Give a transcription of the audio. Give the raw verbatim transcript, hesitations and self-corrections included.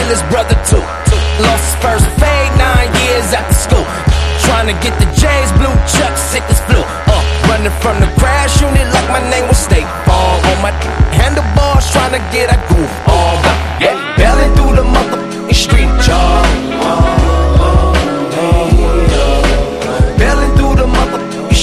kill his brother too. Lost his first fade nine years after school. Trying to get the J's, blue chuck, sick as flu. Uh, running from the